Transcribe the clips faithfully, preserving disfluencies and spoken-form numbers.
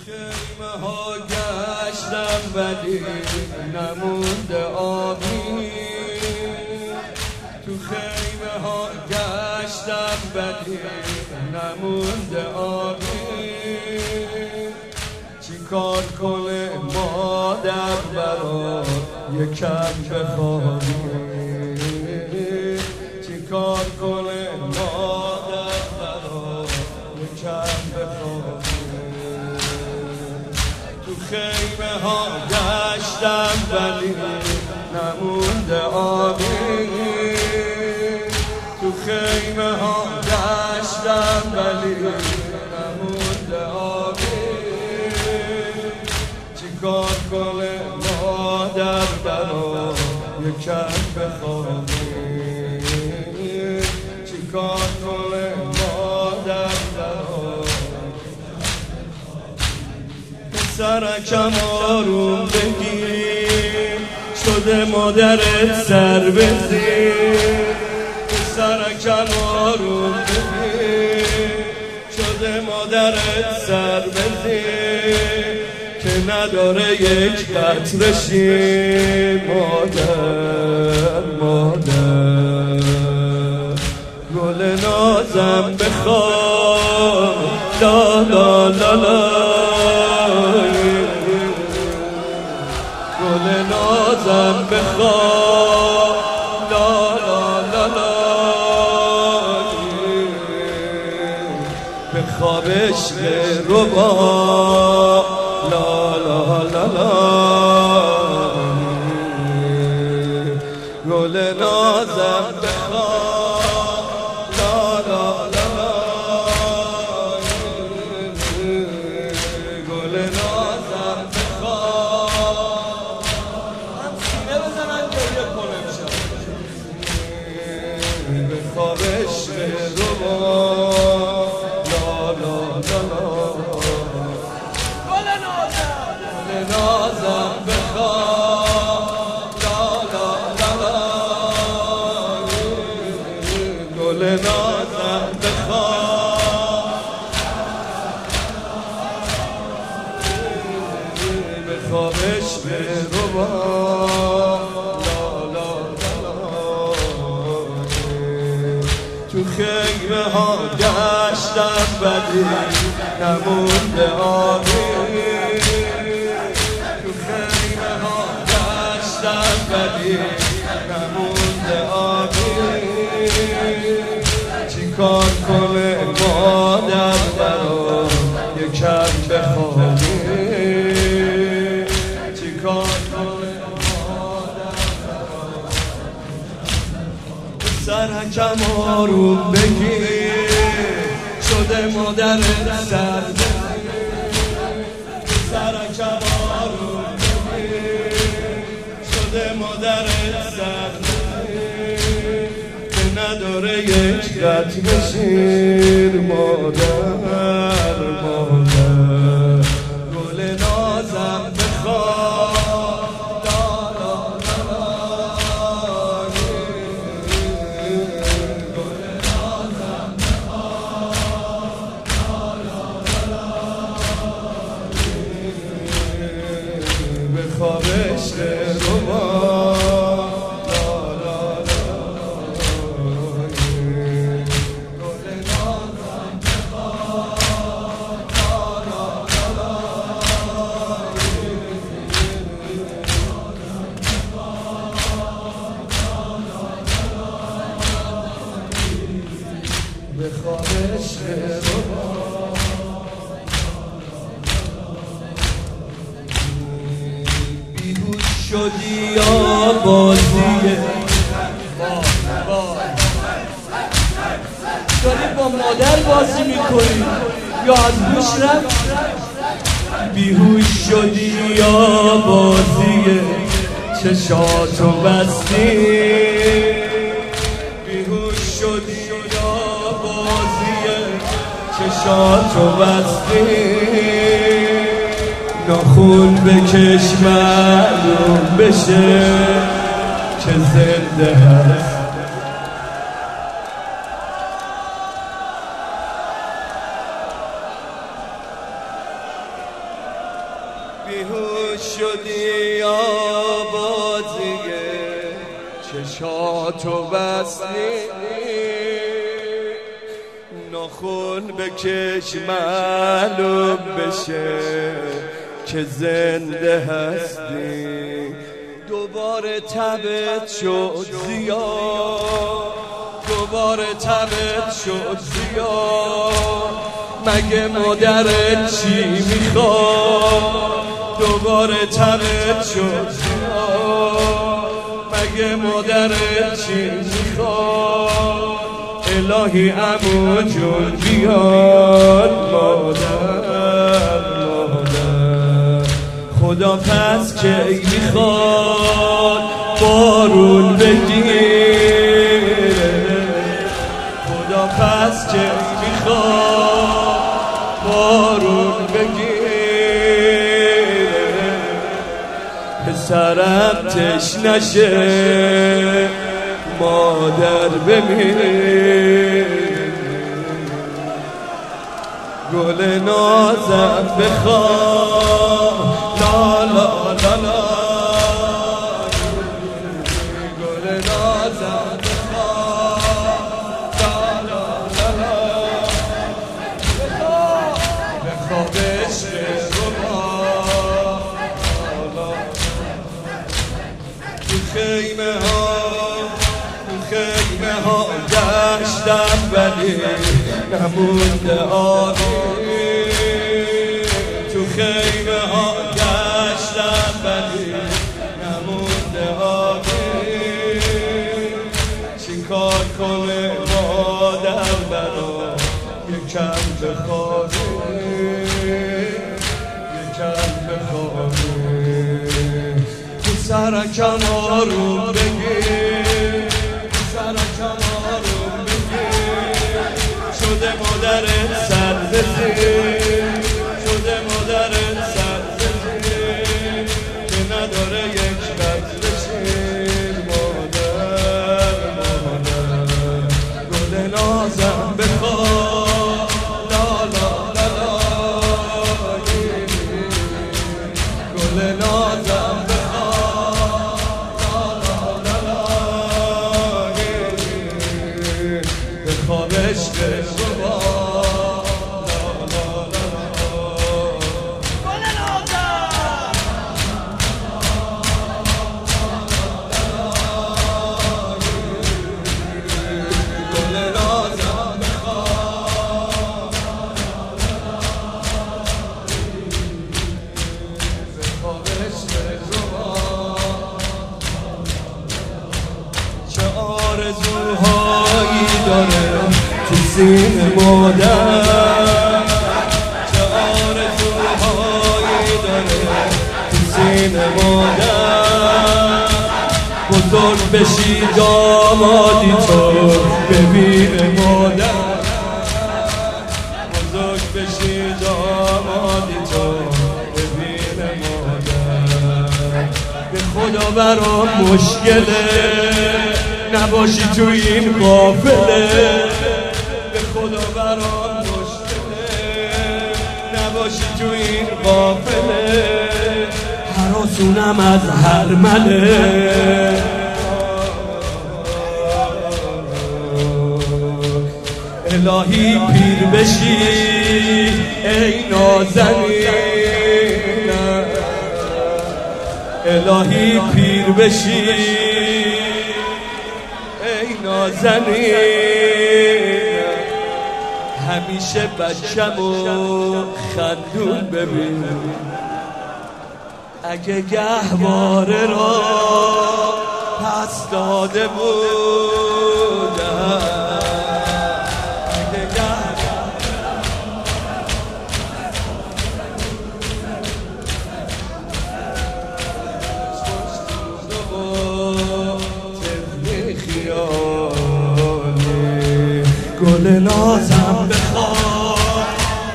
خیمه ها گشتم ولی نمونده آبی، تو خیمه ها گشتم ولی نمونده آبی. چی کار کنه مادر برات یکم بخوابی، چی کار کنه مادر برات یکم بخوابی. تو خیمه ها گشتم ولی نمونده آبی، تو خیمه ها گشتم ولی نمونده آبی. چی کار کنه مادر برات یکم بخوابی، چی کار کنه مادر برات. پسرکم آروم بگیر شده مادرت سر بزیر، پسرکم آروم بگیر شده مادرت سر بزیر، که نداره یک قطره شیر. مادر مادر گل نازم بخواب، لا لا لا لا گل نازم بخواب، لا لا لا لا بخواب عشق ربا، لا لا لا لا گل نازم بخواب، لا لا لا لا گل نازم بخواب. هم سینه بزنن گریه کنه میشم بخواب عشق ربا، لا لا لا لا نازم بخواب، لا لا لا لا گل نازم بخواب. بخواب عشق ربا، لا لا لا تو خیمه ها گشتم ولی نمونده آبی، ولی نمونده آبی. چی کار کنه مادر برات یکم بخوابی، چی کار کنه مادر برات. پسرکم آروم بگیر شده مادرت سر بزیر، پسرکم آروم مادرت سر که نداره یک قطره شیر. مادر مادر گل نازم بخواب، لا لا لا گل نازم بخواب، لا لا لا بخواب عشق ربا، بخواب عشق ربا. بیهوش شدی یا بازیه، داری با مادر بازی میکنی یا از گوش رفت؟ بیهوش شدی یا بازیه چشاتو بستی، بیهوش شدی یا بازیه چشاتو بستی. ناخون بکش معلوم بشه که زنده هست. بیهوش شدی یا بازیه چشاتو بستی ناخن بکش معلوم بشه که زنده هستی دوباره تبت شد زیاد دوباره تبت شد زیاد مگه مادرت چی میخواد دوباره تبت شد زیاد مگه مادرت چی میخواد الهی عمو جون بیاد مادر مادر خدا پس که میخواد بارون بگیره خدا پس که میخواد بارون بگیره پسرم تشنه شه مادر بمیره گل نازم بخواه لا لا لا لا گل نازم بخواه لا لا لا لا بخوابش بخواه تو خیمه ها خیمه ها گشتم ولی نمونده آبی تو خیمه ها گشتم ولی نمونده آبی چی کار کنه مادر برا یکم بخوابی یکم بخوابی تو سرکم آروم بگیر سرکم آروم بگیر شده مادرت سر بزیر شده مادرت سر بزیر که نداره یک بد بشیر مادر مادر گل نازم بخواه لا لا لا لا گل نازم بخواه لا لا لا لا بخوابش آرزوهایی داره تو سینه مادر چه آرزوهایی داره تو سینه مادر بزرگ بشی دامادی تو ببین مادر بزرگ بشی دامادی تو ببین مادر به خدا برام مشکله نباشی تو این قافله به خدا برام مشکله نباشی تو این قافله هراسونم از هر مله الهی پیر بشی ای نازنین الهی پیر بشی نازنین همیشه بچه‌مو خندون ببین اگه گهواره را پس داده بودم اگه گهواره گل نازم بخواه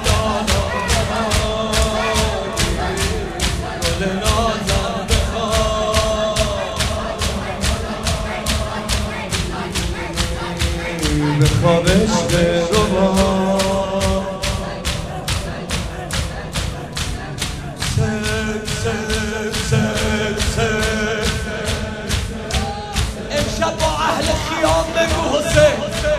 گل نازم بخواه به خوابش برو سر امشب با اهل خیام بگو حسین،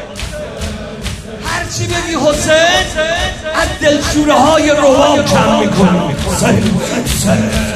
هرچی بگی حسین از دلشوره های روام کم میکنی. حسین حسین